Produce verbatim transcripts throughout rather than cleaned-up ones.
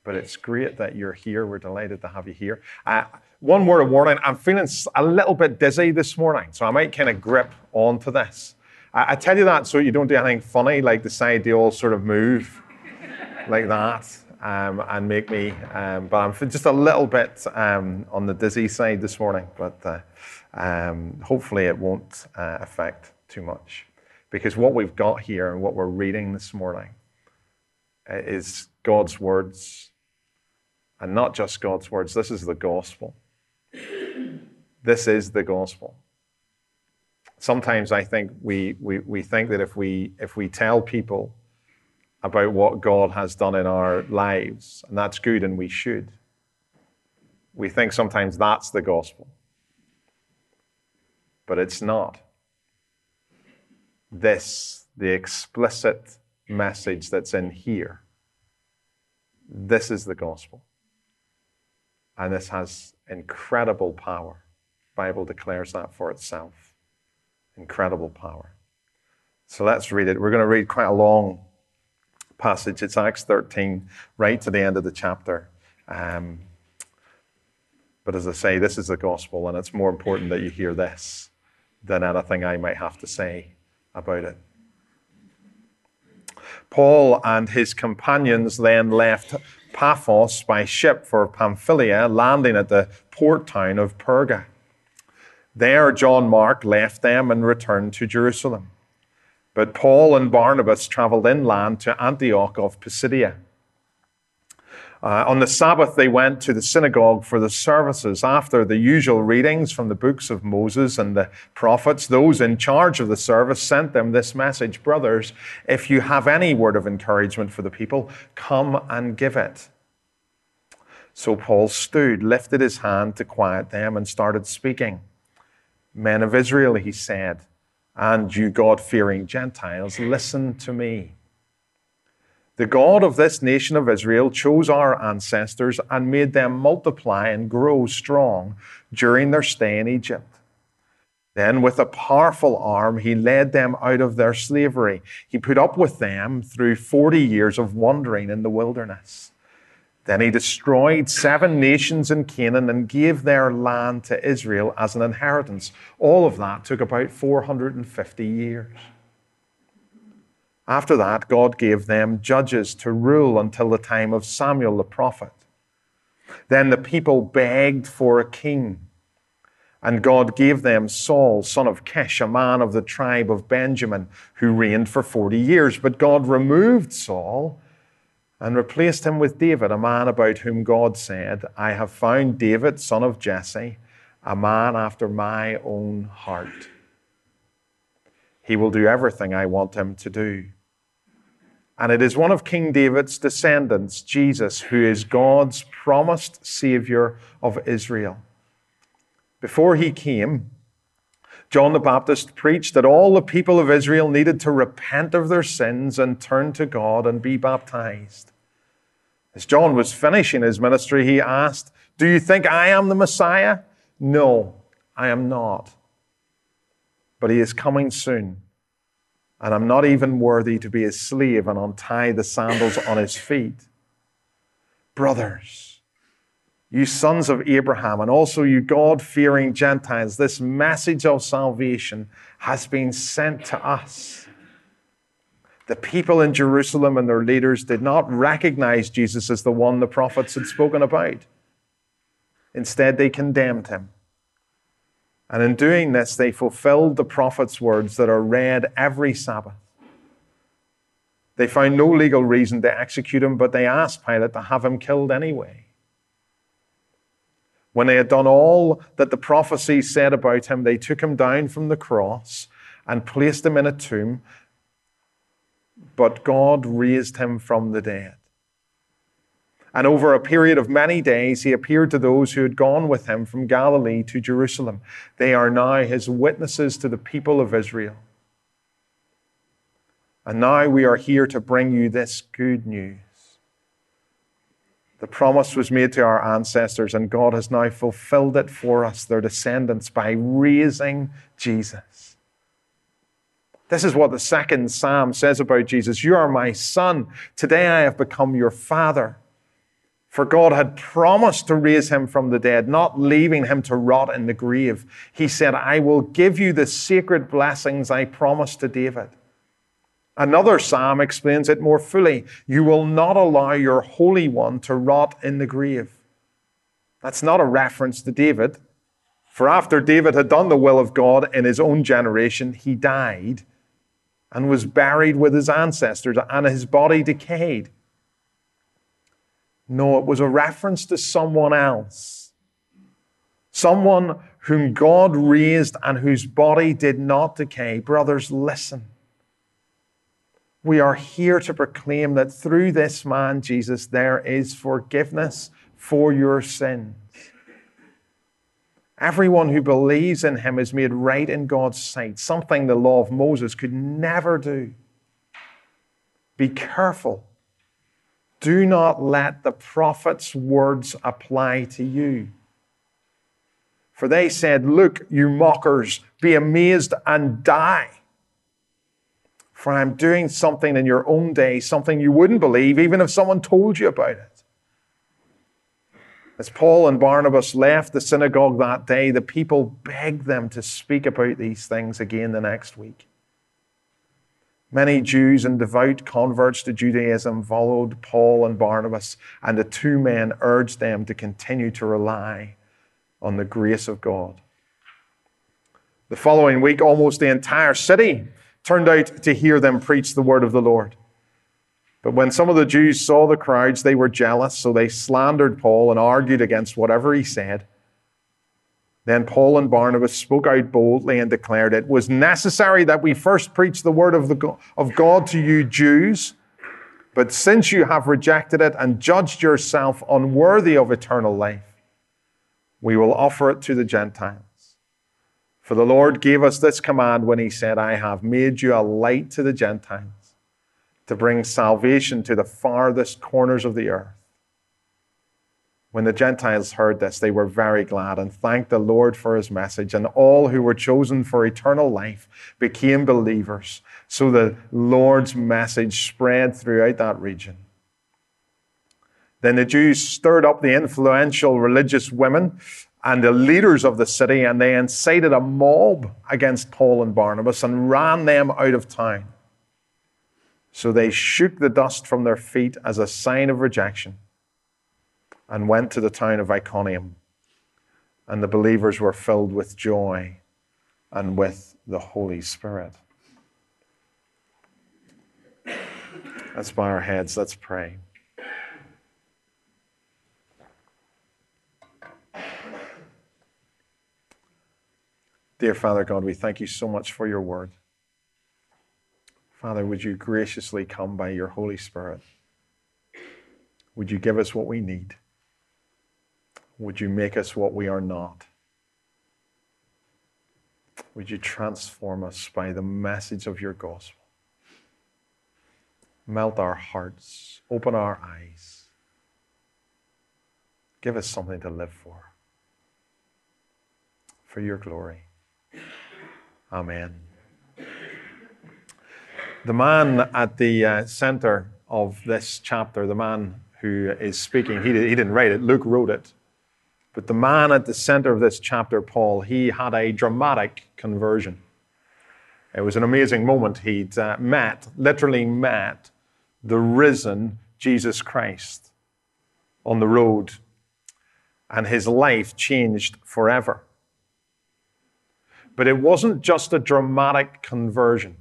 but it's great that you're here. We're delighted to have you here. Uh, one word of warning, I'm feeling a little bit dizzy this morning, so I might kind of grip onto this. I, I tell you that so you don't do anything funny, like decide to all sort of move like that um, and make me, um, but I'm just a little bit um, on the dizzy side this morning, but uh, um, hopefully it won't uh, affect too much. Because what we've got here and what we're reading this morning is God's words. And not just God's words, this is the gospel. This is the gospel. Sometimes I think we, we, we think that if we, if we tell people about what God has done in our lives, and that's good and we should, we think sometimes that's the gospel. But it's not. This, the explicit message that's in here, this is the gospel. And this has incredible power. The Bible declares that for itself. Incredible power. So let's read it. We're going to read quite a long passage. It's Acts thirteen, right to the end of the chapter. Um, but as I say, this is the gospel, and it's more important that you hear this than anything I might have to say about it. Paul and his companions then left Paphos by ship for Pamphylia, landing at the port town of Perga. There, John Mark left them and returned to Jerusalem. But Paul and Barnabas traveled inland to Antioch of Pisidia. Uh, on the Sabbath, they went to the synagogue for the services. After the usual readings from the books of Moses and the prophets, those in charge of the service sent them this message: "Brothers, if you have any word of encouragement for the people, come and give it." So Paul stood, lifted his hand to quiet them, and started speaking. "Men of Israel," he said, "and you God-fearing Gentiles, listen to me. The God of this nation of Israel chose our ancestors and made them multiply and grow strong during their stay in Egypt. Then with a powerful arm, he led them out of their slavery. He put up with them through forty years of wandering in the wilderness. Then he destroyed seven nations in Canaan and gave their land to Israel as an inheritance." All of that took about four hundred fifty years. After that, God gave them judges to rule until the time of Samuel the prophet. Then the people begged for a king, and God gave them Saul, son of Kish, a man of the tribe of Benjamin, who reigned for forty years. But God removed Saul and replaced him with David, a man about whom God said, "I have found David, son of Jesse, a man after my own heart. He will do everything I want him to do." And it is one of King David's descendants, Jesus, who is God's promised Savior of Israel. Before he came, John the Baptist preached that all the people of Israel needed to repent of their sins and turn to God and be baptized. As John was finishing his ministry, he asked, "Do you think I am the Messiah? No, I am not. But he is coming soon, and I'm not even worthy to be his slave and untie the sandals on his feet. Brothers, you sons of Abraham, and also you God-fearing Gentiles, this message of salvation has been sent to us." The people in Jerusalem and their leaders did not recognize Jesus as the one the prophets had spoken about. Instead, they condemned him. And in doing this, they fulfilled the prophet's words that are read every Sabbath. They found no legal reason to execute him, but they asked Pilate to have him killed anyway. When they had done all that the prophecy said about him, they took him down from the cross and placed him in a tomb, but God raised him from the dead. And over a period of many days, he appeared to those who had gone with him from Galilee to Jerusalem. They are now his witnesses to the people of Israel. And now we are here to bring you this good news. The promise was made to our ancestors, and God has now fulfilled it for us, their descendants, by raising Jesus. This is what the second Psalm says about Jesus. "You are my son. Today I have become your father." For God had promised to raise him from the dead, not leaving him to rot in the grave. He said, I will give you the sacred blessings I promised to David. Another psalm explains it more fully. You will not allow your Holy One to rot in the grave. That's not a reference to David. For after David had done the will of God in his own generation, he died and was buried with his ancestors, and his body decayed. No, it was a reference to someone else. Someone whom God raised and whose body did not decay. Brothers, listen. We are here to proclaim that through this man, Jesus, there is forgiveness for your sins. Everyone who believes in him is made right in God's sight, something the law of Moses could never do. Be careful. Do not let the prophet's words apply to you. For they said, look, you mockers, be amazed and die. For I'm doing something in your own day, something you wouldn't believe, even if someone told you about it. As Paul and Barnabas left the synagogue that day, the people begged them to speak about these things again the next week. Many Jews and devout converts to Judaism followed Paul and Barnabas, and the two men urged them to continue to rely on the grace of God. The following week, almost the entire city turned out to hear them preach the word of the Lord. But when some of the Jews saw the crowds, they were jealous, so they slandered Paul and argued against whatever he said. Then Paul and Barnabas spoke out boldly and declared, it was necessary that we first preach the word of, the, of God to you Jews, but since you have rejected it and judged yourself unworthy of eternal life, we will offer it to the Gentiles. For the Lord gave us this command when he said, I have made you a light to the Gentiles, to bring salvation to the farthest corners of the earth. When the Gentiles heard this, they were very glad and thanked the Lord for his message, and all who were chosen for eternal life became believers. So the Lord's message spread throughout that region. Then the Jews stirred up the influential religious women and the leaders of the city, and they incited a mob against Paul and Barnabas and ran them out of town. So they shook the dust from their feet as a sign of rejection and went to the town of Iconium. And the believers were filled with joy and with the Holy Spirit. Let's bow our heads. Let's pray. Dear Father God, we thank you so much for your word. Father, would you graciously come by your Holy Spirit? Would you give us what we need? Would you make us what we are not? Would you transform us by the message of your gospel? Melt our hearts, open our eyes. Give us something to live for. For your glory. Amen. The man at the uh, center of this chapter, the man who is speaking, he, he didn't write it, Luke wrote it. But the man at the center of this chapter, Paul, he had a dramatic conversion. It was an amazing moment. He'd uh, met, literally met, the risen Jesus Christ on the road, and his life changed forever. But it wasn't just a dramatic conversion.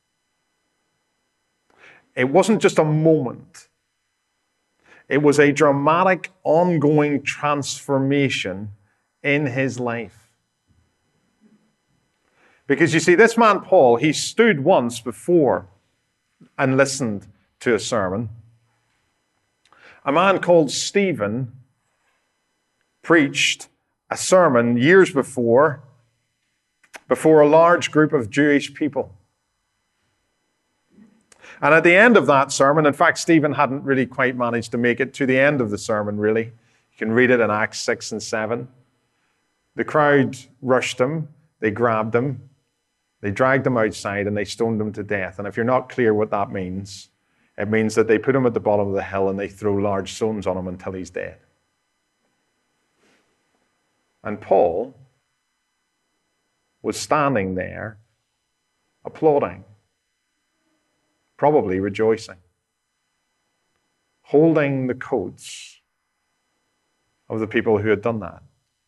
It wasn't just a moment. It was a dramatic, ongoing transformation in his life. Because you see, this man Paul, he stood once before and listened to a sermon. A man called Stephen preached a sermon years before, before a large group of Jewish people. And at the end of that sermon, in fact, Stephen hadn't really quite managed to make it to the end of the sermon, really. You can read it in Acts six and seven. The crowd rushed him, they grabbed him, they dragged him outside, and they stoned him to death. And if you're not clear what that means, It means that they put him at the bottom of the hill and they throw large stones on him until he's dead. And Paul was standing there applauding, probably rejoicing, holding the coats of the people who had done that,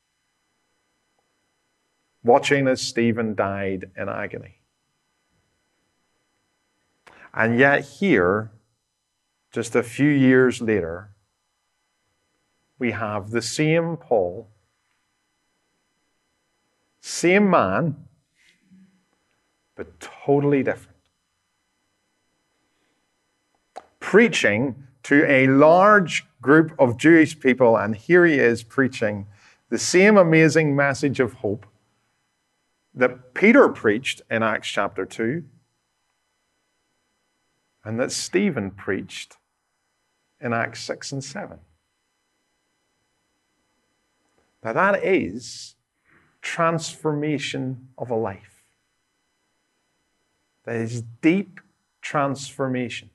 watching as Stephen died in agony. And yet here, just a few years later, we have the same Paul, same man, but totally different, preaching to a large group of Jewish people, and here he is preaching the same amazing message of hope that Peter preached in Acts chapter two, and that Stephen preached in Acts six and seven. Now that is transformation of a life. That is deep transformation.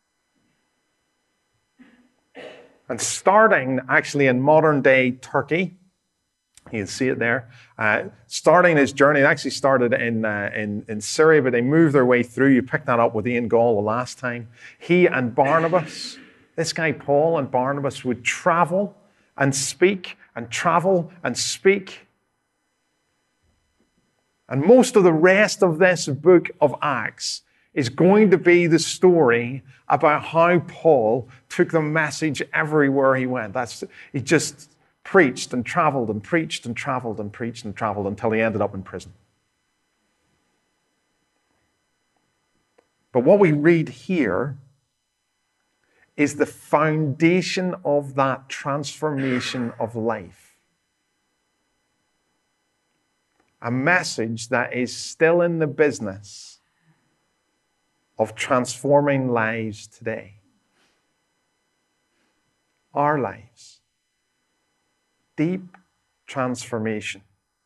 And starting actually in modern day Turkey, you can see it there, uh, starting his journey, it actually started in, uh, in, in Syria, but they moved their way through. You picked that up with Ian Gall the last time. He and Barnabas, this guy Paul and Barnabas would travel and speak and travel and speak. And most of the rest of this book of Acts is going to be the story about how Paul took the message everywhere he went. That's, he just preached and traveled and preached and traveled and preached and traveled until he ended up in prison. But what we read here is the foundation of that transformation of life. A message that is still in the business of transforming lives today. Our lives. Deep transformation.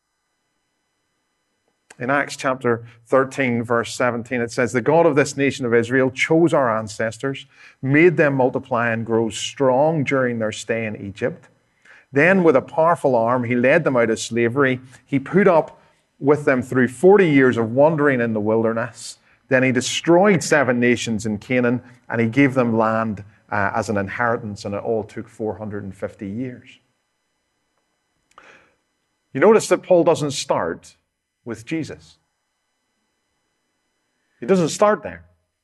In Acts chapter thirteen, verse seventeen, it says, "The God of this nation of Israel chose our ancestors, made them multiply and grow strong during their stay in Egypt. Then with a powerful arm, he led them out of slavery. He put up with them through forty years of wandering in the wilderness. Then he destroyed seven nations in Canaan, and he gave them land uh, as an inheritance, and it all took four hundred fifty years. You notice that Paul doesn't start with Jesus. He doesn't start there.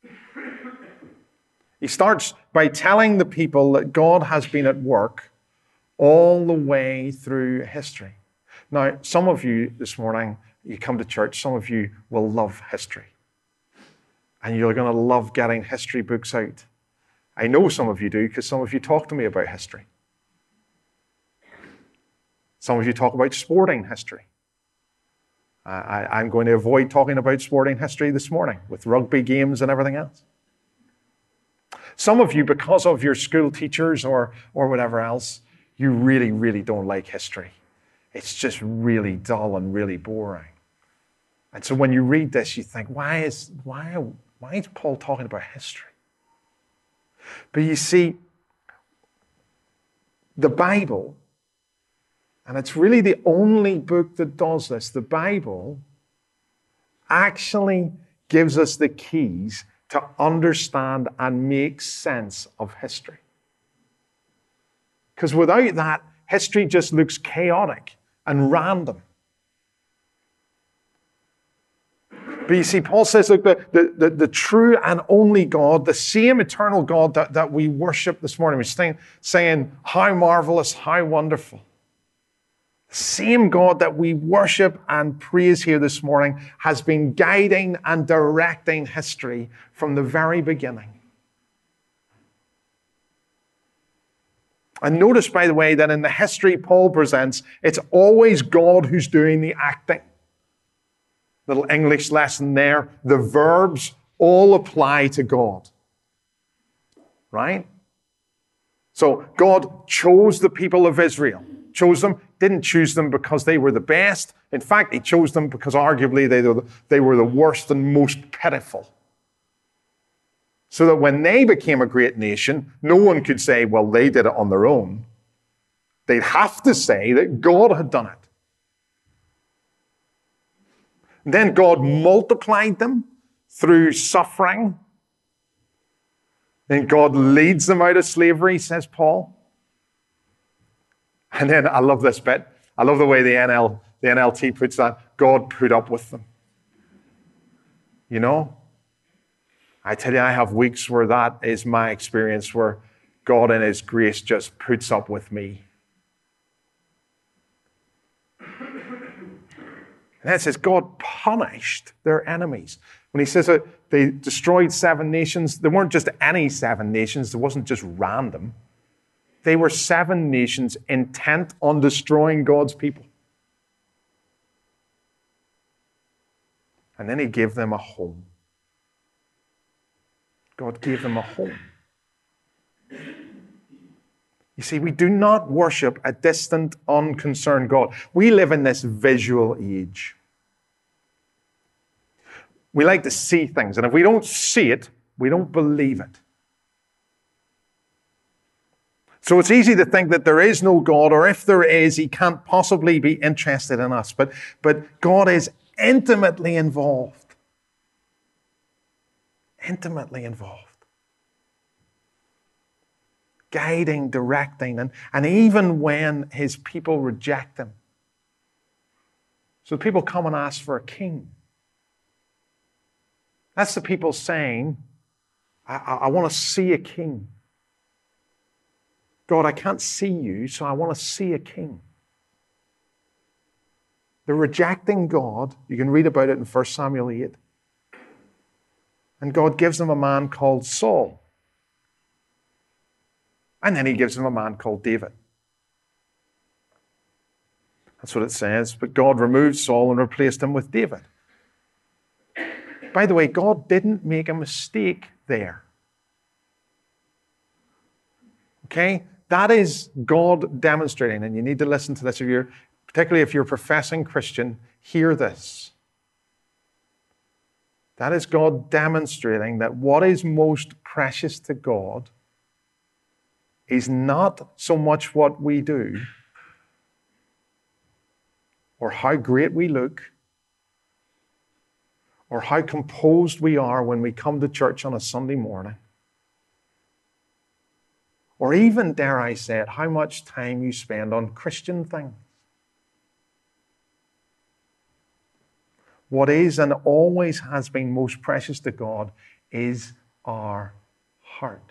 He starts by telling the people that God has been at work all the way through history. Now, some of you this morning, you come to church, some of you will love history. And you're going to love getting history books out. I know some of you do because some of you talk to me about history. Some of you talk about sporting history. Uh, I, I'm going to avoid talking about sporting history this morning with rugby games and everything else. Some of you, because of your school teachers or, or whatever else, you really, really don't like history. It's just really dull and really boring. And so when you read this, you think, why is, why, why is Paul talking about history? But you see, the Bible, and it's really the only book that does this, the Bible actually gives us the keys to understand and make sense of history. Because without that, history just looks chaotic and random. But you see, Paul says, look, the, the, the, the true and only God, the same eternal God that, that we worship this morning, we're saying, saying, how marvelous, how wonderful. The same God that we worship and praise here this morning has been guiding and directing history from the very beginning. And notice, by the way, that in the history Paul presents, it's always God who's doing the acting. Little English lesson there. The verbs all apply to God. Right? So God chose the people of Israel. Chose them. Didn't choose them because they were the best. In fact, he chose them because arguably they were the, they were the worst and most pitiful. so that when they became a great nation, no one could say, well, they did it on their own. They'd have to say that God had done it. And then God multiplied them through suffering. Then God leads them out of slavery, says Paul. And then I love this bit. I love the way the N L, the N L T puts that. God put up with them. You know? I tell you, I have weeks where that is my experience, where God in His grace just puts up with me. And then it says God punished their enemies. When He says that they destroyed seven nations, they weren't just any seven nations. It wasn't just random. They were seven nations intent on destroying God's people. And then He gave them a home. God gave them a home. You see, we do not worship a distant, unconcerned God. We live in this visual age. We like to see things, and if we don't see it, we don't believe it. So it's easy to think that there is no God, or if there is, He can't possibly be interested in us. But, but God is intimately involved. Intimately involved. Guiding, directing, and, and even when His people reject Him. So people come and ask for a king. That's the people saying, I, I, I want to see a king. God, I can't see you, so I want to see a king. They're rejecting God. You can read about it in First Samuel eight. And God gives them a man called Saul. And then He gives them a man called David. That's what it says. But God removed Saul and replaced him with David. By the way, God didn't make a mistake there. Okay? That is God demonstrating, and you need to listen to this if you're, particularly if you're a professing Christian, hear this. That is God demonstrating that what is most precious to God is not so much what we do or how great we look or how composed we are when we come to church on a Sunday morning. Or even, dare I say it, how much time you spend on Christian things. What is and always has been most precious to God is our heart.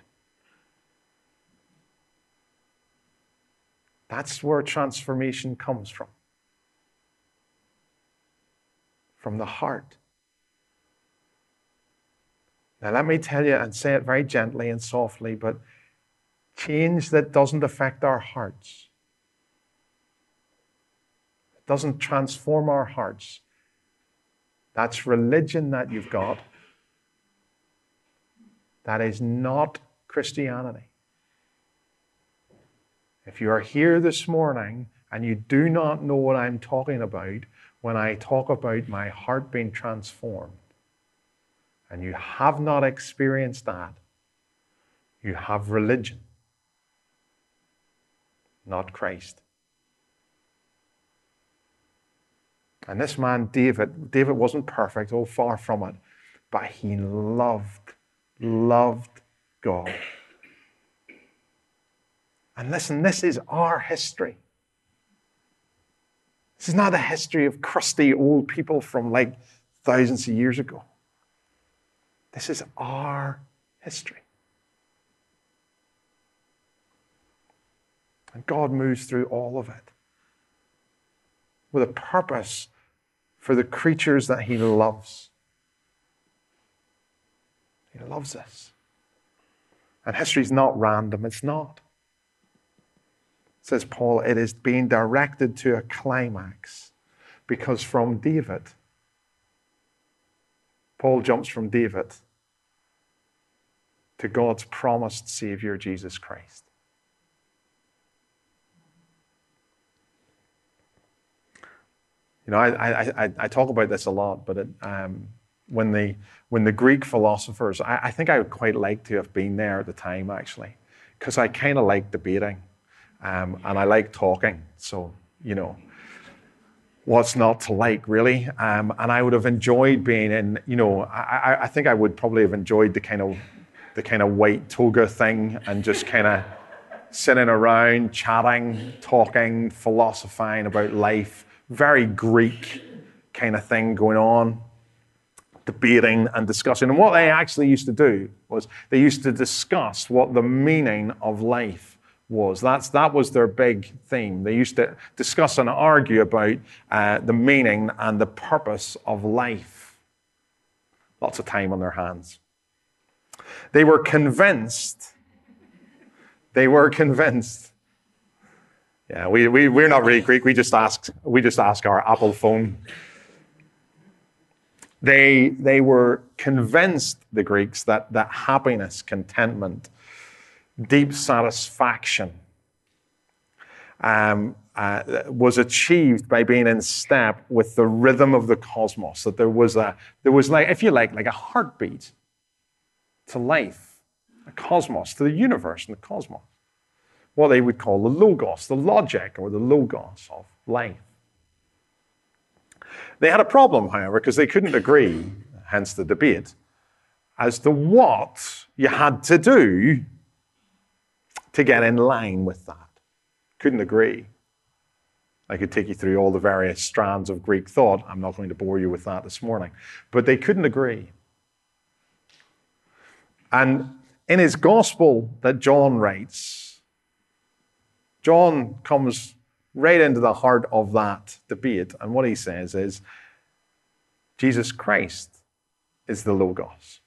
That's where transformation comes from. From the heart. Now let me tell you and say it very gently and softly, but change that doesn't affect our hearts, it doesn't transform our hearts, that's religion that you've got. That is not Christianity. If you are here this morning and you do not know what I'm talking about when I talk about my heart being transformed, and you have not experienced that, you have religion, not Christ. And this man, David, David wasn't perfect, oh, far from it, but he loved, loved God. And listen, this is our history. This is not a history of crusty old people from like thousands of years ago. This is our history. And God moves through all of it with a purpose for the creatures that He loves. He loves us. And history is not random. It's not. Says Paul, it is being directed to a climax because from David, Paul jumps from David to God's promised Savior, Jesus Christ. You know, I, I, I, I talk about this a lot, but it, um, when the when the Greek philosophers, I, I think I would quite like to have been there at the time, actually, because I kind of like debating, um, and I like talking. So, you know, what's not to like, really? Um, and I would have enjoyed being in, you know, I, I think I would probably have enjoyed the kind of the kind of white toga thing and just kind of sitting around, chatting, talking, philosophizing about life. Very Greek kind of thing going on, debating and discussing. And what they actually used to do was they used to discuss what the meaning of life was. That's, that was their big theme. They used to discuss and argue about uh, the meaning and the purpose of life. Lots of time on their hands. They were convinced, they were convinced. Yeah, we, we, we're not really Greek. We just ask, we just ask our Apple phone. They, they were convinced, the Greeks, that, that happiness, contentment, deep satisfaction um, uh, was achieved by being in step with the rhythm of the cosmos. That there was a, there was like, if you like, like a heartbeat to life, a cosmos, to the universe and the cosmos. What they would call the logos, the logic or the logos of life. They had a problem, however, because they couldn't agree, hence the debate, as to what you had to do to get in line with that. Couldn't agree. I could take you through all the various strands of Greek thought. I'm not going to bore you with that this morning. But they couldn't agree. And in his gospel that John writes, John comes right into the heart of that debate. And what he says is, Jesus Christ is the Logos.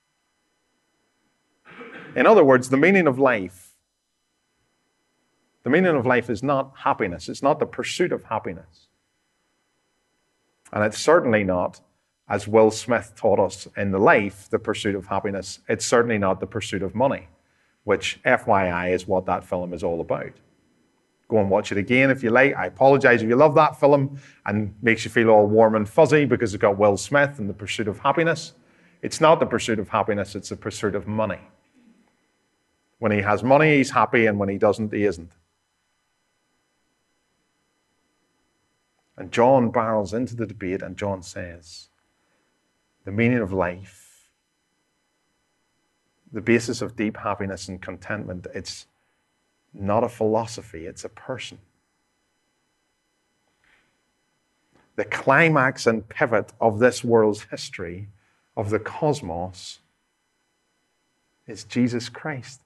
In other words, the meaning of life, the meaning of life is not happiness. It's not the pursuit of happiness. And it's certainly not, as Will Smith taught us in The Life, the pursuit of happiness. It's certainly not the pursuit of money, which, F Y I, is what that film is all about. Go and watch it again if you like. I apologize if you love that film and makes you feel all warm and fuzzy because it's got Will Smith and the pursuit of happiness. It's not the pursuit of happiness, it's the pursuit of money. When he has money, he's happy, and when he doesn't, he isn't. And John barrels into the debate, and John says, the meaning of life, the basis of deep happiness and contentment, it's not a philosophy, it's a person. The climax and pivot of this world's history, of the cosmos, is Jesus Christ.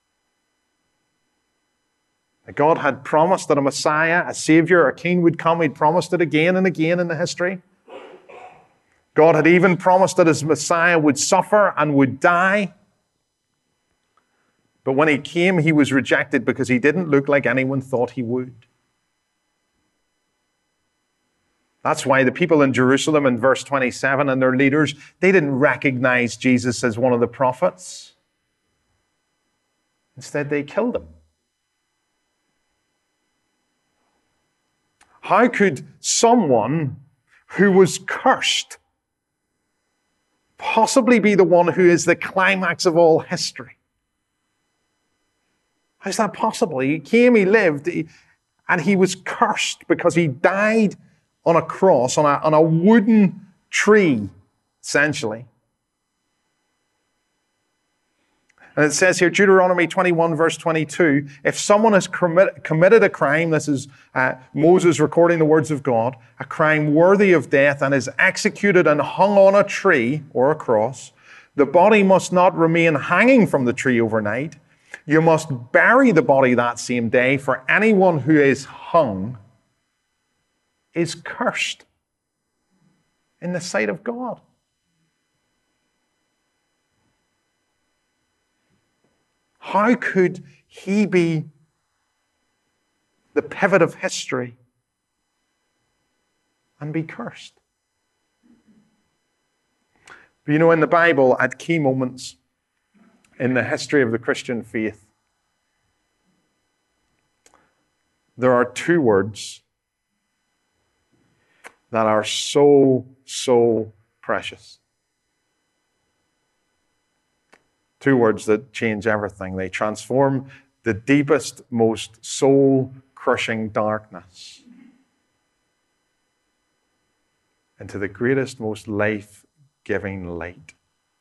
God had promised that a Messiah, a Savior, a King would come. He'd promised it again and again in the history. God had even promised that his Messiah would suffer and would die. But when he came, he was rejected because he didn't look like anyone thought he would. That's why the people in Jerusalem in verse twenty-seven and their leaders, they didn't recognize Jesus as one of the prophets. Instead, they killed him. How could someone who was cursed possibly be the one who is the climax of all history? How's that possible? He came, he lived, he, and he was cursed because he died on a cross, on a, on a wooden tree, essentially. And it says here, Deuteronomy twenty-one, verse twenty-two, if someone has commit, committed a crime, this is uh, Moses recording the words of God, a crime worthy of death, and is executed and hung on a tree or a cross, the body must not remain hanging from the tree overnight. You must bury the body that same day, for anyone who is hung is cursed in the sight of God. How could he be the pivot of history and be cursed? But you know, in the Bible, at key moments in the history of the Christian faith, there are two words that are so, so precious. Two words that change everything. They transform the deepest, most soul-crushing darkness into the greatest, most life-giving light.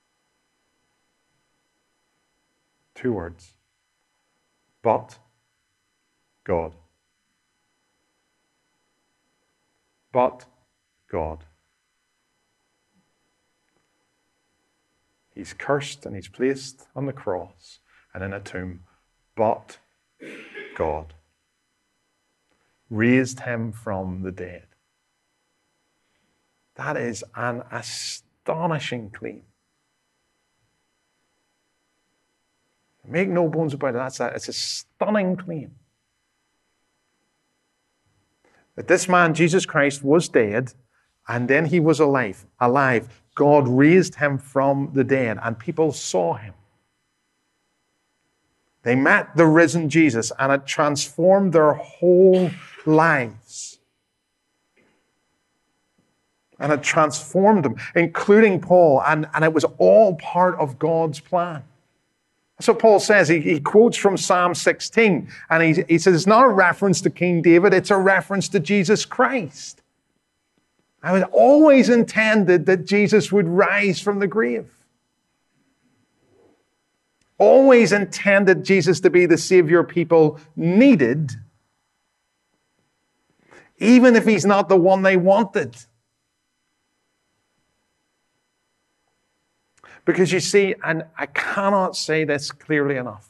Two words. But God. But God. He's cursed and he's placed on the cross and in a tomb. But God raised him from the dead. That is an astonishing claim. Make no bones about it. That's a, it's a stunning claim. That this man, Jesus Christ, was dead, and then he was alive. Alive. God raised him from the dead, and people saw him. They met the risen Jesus, and it transformed their whole lives. And it transformed them, including Paul, and, and it was all part of God's plan. That's what Paul says. He, he quotes from Psalm sixteen, and he, he says it's not a reference to King David, it's a reference to Jesus Christ. I was always intended that Jesus would rise from the grave. Always intended Jesus to be the Savior people needed, even if he's not the one they wanted. Because you see, and I cannot say this clearly enough,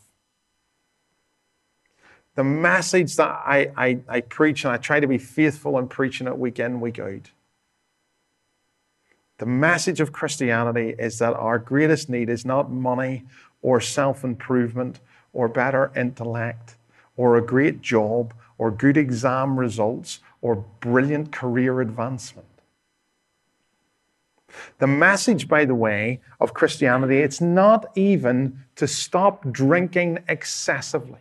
the message that I, I, I preach, and I try to be faithful in preaching it week in, week out, the message of Christianity is that our greatest need is not money or self-improvement or better intellect or a great job or good exam results or brilliant career advancement. The message, by the way, of Christianity, it's not even to stop drinking excessively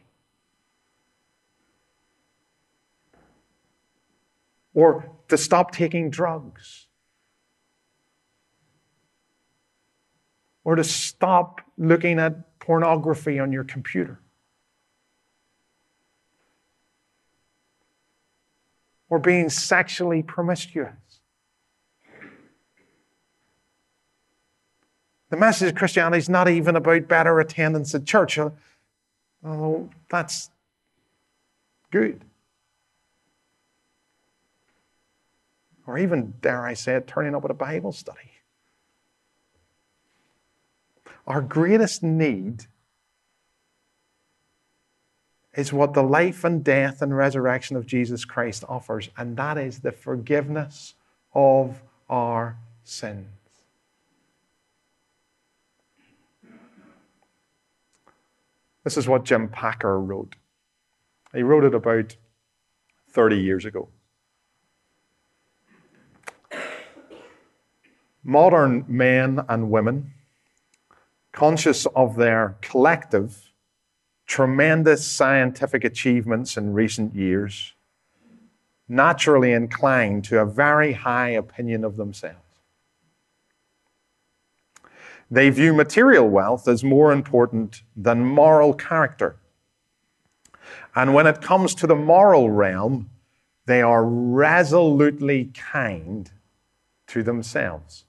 or to stop taking drugs or to stop looking at pornography on your computer or being sexually promiscuous. The message of Christianity is not even about better attendance at church, although that's good. Or even, dare I say it, turning up at a Bible study. Our greatest need is what the life and death and resurrection of Jesus Christ offers, and that is the forgiveness of our sins. This is what Jim Packer wrote. He wrote it about thirty years ago. Modern men and women, conscious of their collective, tremendous scientific achievements in recent years, naturally inclined to a very high opinion of themselves. They view material wealth as more important than moral character. And when it comes to the moral realm, they are resolutely kind to themselves.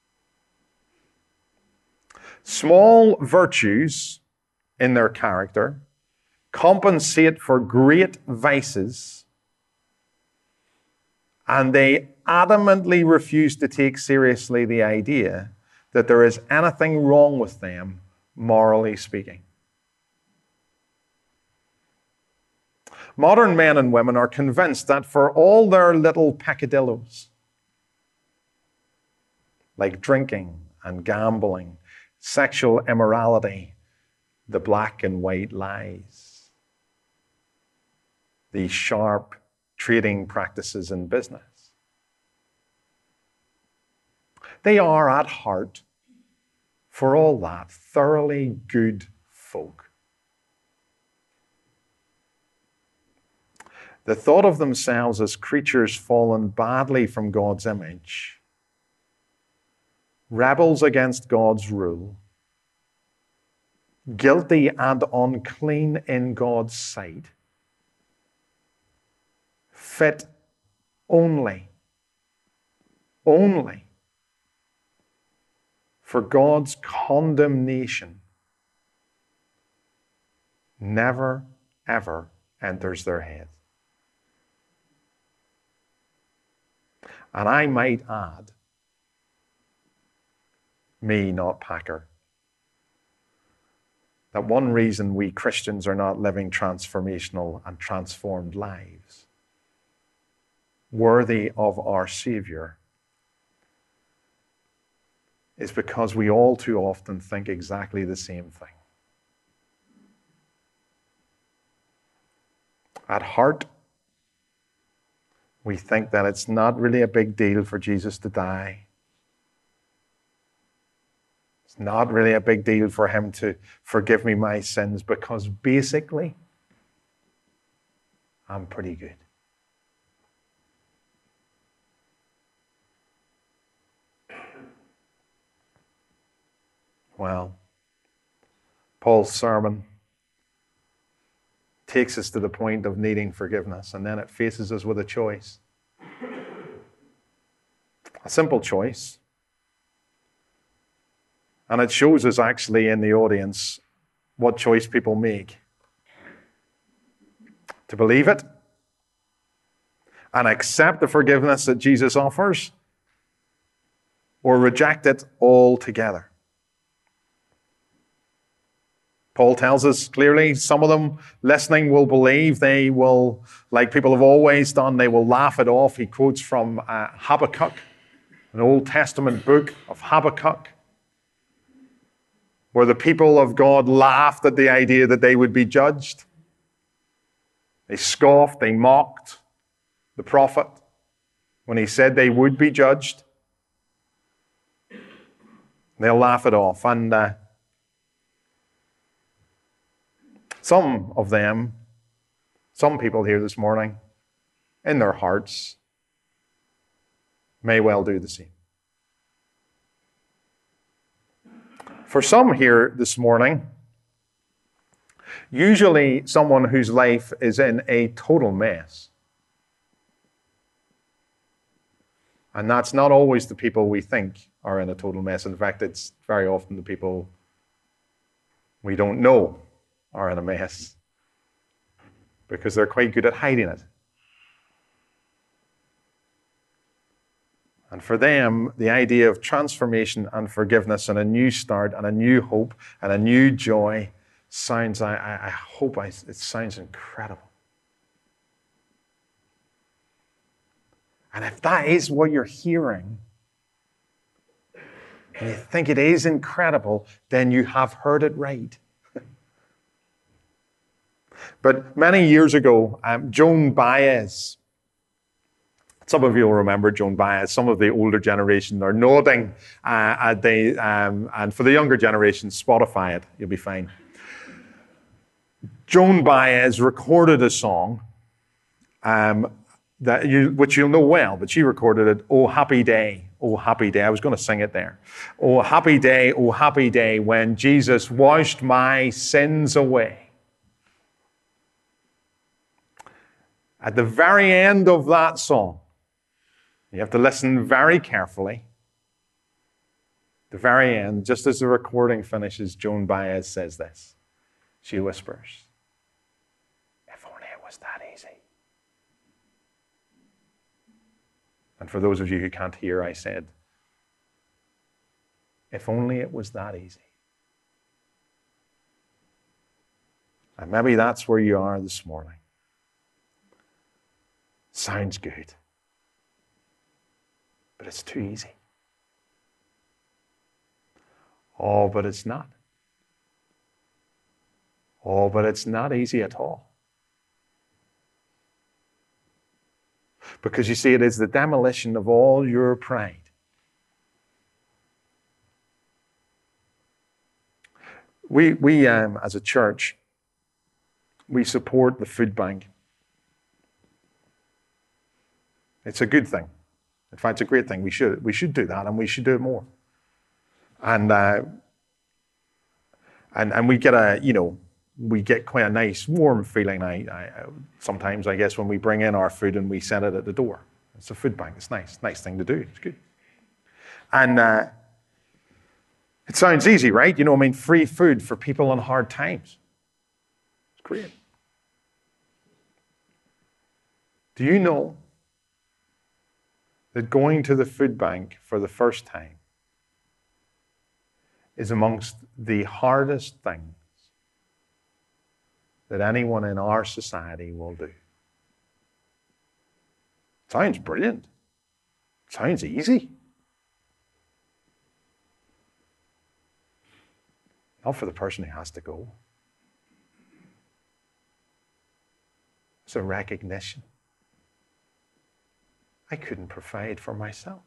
Small virtues in their character compensate for great vices, and they adamantly refuse to take seriously the idea that there is anything wrong with them, morally speaking. Modern men and women are convinced that for all their little peccadillos, like drinking and gambling, sexual immorality, the black and white lies, the sharp trading practices in business, they are at heart, for all that, thoroughly good folk. The thought of themselves as creatures fallen badly from God's image, rebels against God's rule, guilty and unclean in God's sight, fit only, only for God's condemnation, never, ever enters their head. And I might add, me, not Packer, that one reason we Christians are not living transformational and transformed lives, worthy of our Savior, is because we all too often think exactly the same thing. At heart, we think that it's not really a big deal for Jesus to die. It's not really a big deal for him to forgive me my sins, because basically, I'm pretty good. Well, Paul's sermon takes us to the point of needing forgiveness, and then it faces us with a choice. A simple choice. And it shows us actually in the audience what choice people make. To believe it and accept the forgiveness that Jesus offers, or reject it altogether. Paul tells us clearly, some of them listening will believe. They will, like people have always done, they will laugh it off. He quotes from uh, Habakkuk, an Old Testament book of Habakkuk, where the people of God laughed at the idea that they would be judged. They scoffed, they mocked the prophet when he said they would be judged. They'll laugh it off. And uh, some of them, some people here this morning, in their hearts, may well do the same. For some here this morning, usually someone whose life is in a total mess. And that's not always the people we think are in a total mess. In fact, it's very often the people we don't know are in a mess, because they're quite good at hiding it. And for them, the idea of transformation and forgiveness and a new start and a new hope and a new joy sounds, I, I, I hope I, it sounds incredible. And if that is what you're hearing, and you think it is incredible, then you have heard it right. But many years ago, um, Joan Baez, some of you will remember Joan Baez. Some of the older generation are nodding. Uh, they, um, and for the younger generation, Spotify it. You'll be fine. Joan Baez recorded a song, um, that you, which you'll know well, but she recorded it, "Oh Happy Day, Oh Happy Day." I was going to sing it there. "Oh happy day, oh happy day, when Jesus washed my sins away." At the very end of that song, you have to listen very carefully. The very end, just as the recording finishes, Joan Baez says this. She whispers, "If only it was that easy." And for those of you who can't hear, I said, if only it was that easy. And maybe that's where you are this morning. Sounds good, but it's too easy. Oh, but it's not. Oh, but it's not easy at all. Because you see, it is the demolition of all your pride. We, we um, as a church, we support the food bank. It's a good thing. In fact, it's a great thing. We should we should do that, and we should do it more. And uh, And, and we get a, you know, we get quite a nice warm feeling. I, I, sometimes, I guess, when we bring in our food and we set it at the door. It's a food bank. It's nice. Nice thing to do. It's good. And uh, it sounds easy, right? You know, I mean, free food for people in hard times. It's great. Do you know that going to the food bank for the first time is amongst the hardest things that anyone in our society will do? Sounds brilliant. Sounds easy. Not for the person who has to go. It's a recognition. I couldn't provide for myself.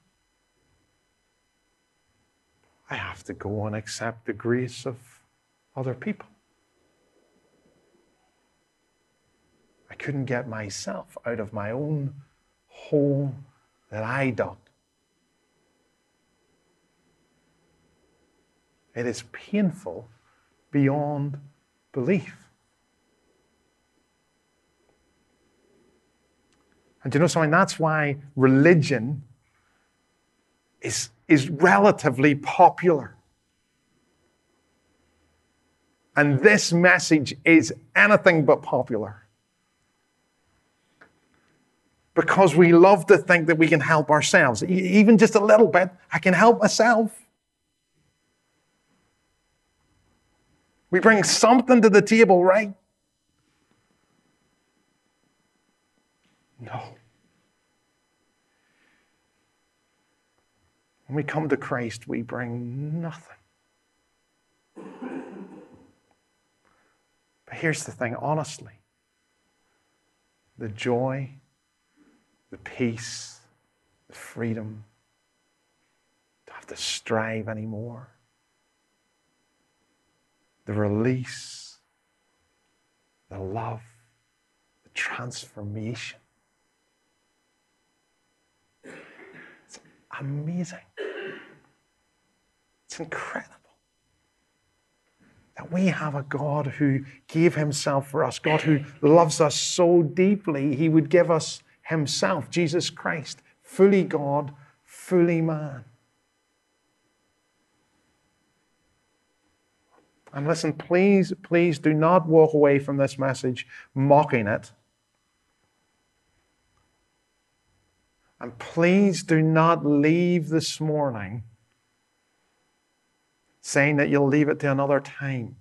I have to go and accept the grace of other people. I couldn't get myself out of my own hole that I dug. It is painful beyond belief. And do you know something? That's why religion is, is relatively popular. And this message is anything but popular. Because we love to think that we can help ourselves. Even just a little bit, I can help myself. We bring something to the table, right? No. When we come to Christ, we bring nothing. But here's the thing, honestly. The joy, the peace, the freedom, to have to strive anymore. The release, the love, the transformation. It's amazing. It's incredible that we have a God who gave himself for us, God who loves us so deeply, he would give us himself, Jesus Christ, fully God, fully man. And listen, please, please do not walk away from this message mocking it. And please do not leave this morning saying that you'll leave it to another time.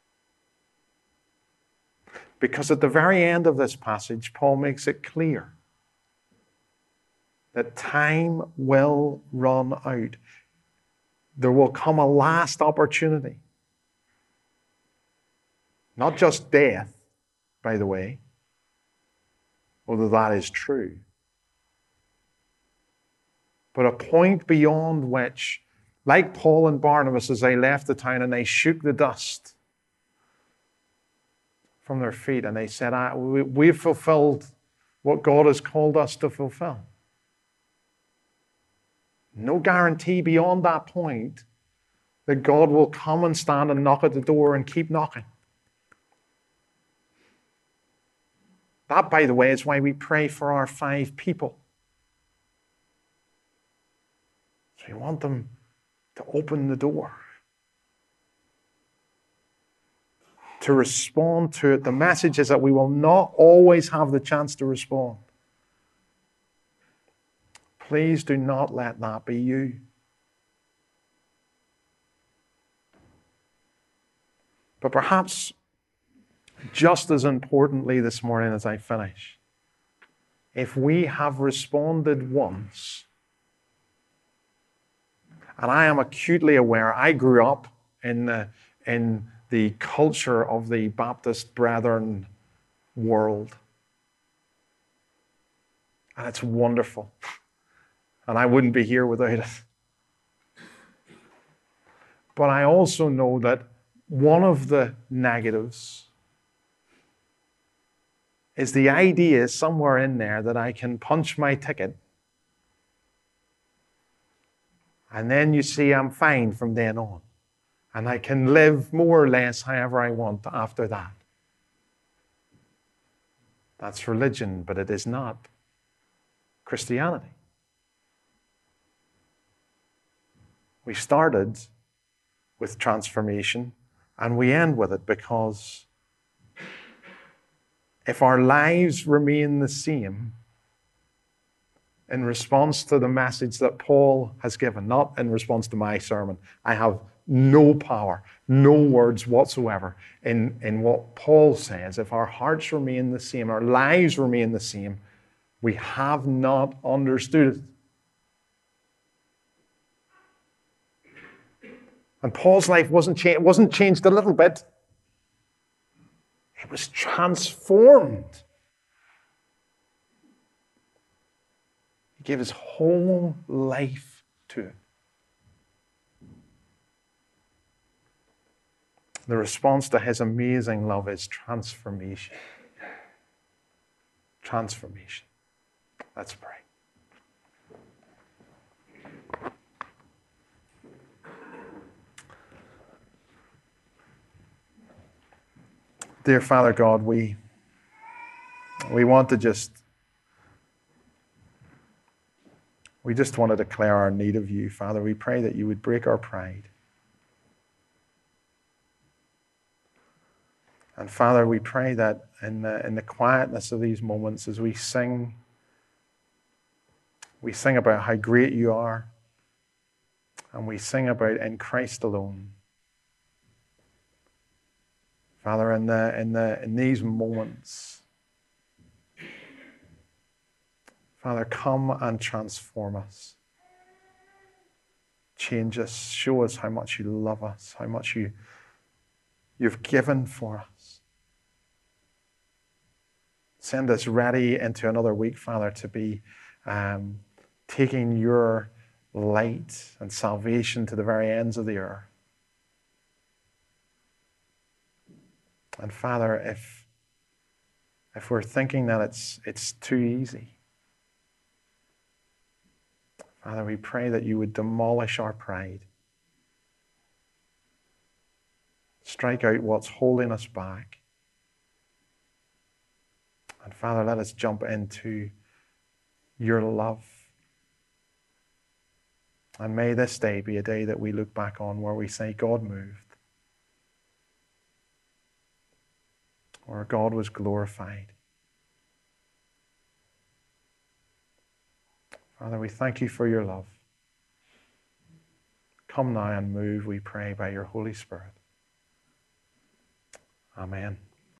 Because at the very end of this passage, Paul makes it clear that time will run out. There will come a last opportunity. Not just death, by the way, although that is true. But a point beyond which, like Paul and Barnabas as they left the town and they shook the dust from their feet and they said, ah, we, we've fulfilled what God has called us to fulfill. No guarantee beyond that point that God will come and stand and knock at the door and keep knocking. That, by the way, is why we pray for our five people. So we want them to open the door, to respond to it. The message is that we will not always have the chance to respond. Please do not let that be you. But perhaps just as importantly this morning as I finish, if we have responded once, and I am acutely aware, I grew up in the, in the culture of the Baptist Brethren world, and it's wonderful, and I wouldn't be here without it. But I also know that one of the negatives is the idea somewhere in there that I can punch my ticket and then you see I'm fine from then on. And I can live more or less however I want after that. That's religion, but it is not Christianity. We started with transformation and we end with it, because if our lives remain the same in response to the message that Paul has given, not in response to my sermon, I have no power, no words whatsoever in, in what Paul says. If our hearts remain the same, our lives remain the same, we have not understood it. And Paul's life wasn't, cha- wasn't changed a little bit. It was transformed. He gave his whole life to it. The response to his amazing love is transformation. Transformation. Let's pray. Dear Father God, we, we want to just, we just want to declare our need of you, Father. We pray that you would break our pride. And Father, we pray that in the, in the quietness of these moments, as we sing, we sing about how great you are, and we sing about in Christ alone. Father, in, the, in, the, in these moments, Father, come and transform us. Change us. Show us how much you love us, how much you, you've given for us. Send us ready into another week, Father, to be um, taking your light and salvation to the very ends of the earth. And Father, if, if we're thinking that it's, it's too easy, Father, we pray that you would demolish our pride. Strike out what's holding us back. And Father, let us jump into your love. And may this day be a day that we look back on where we say, God moved. Or God was glorified. Father, we thank you for your love. Come now and move, we pray, by your Holy Spirit. Amen.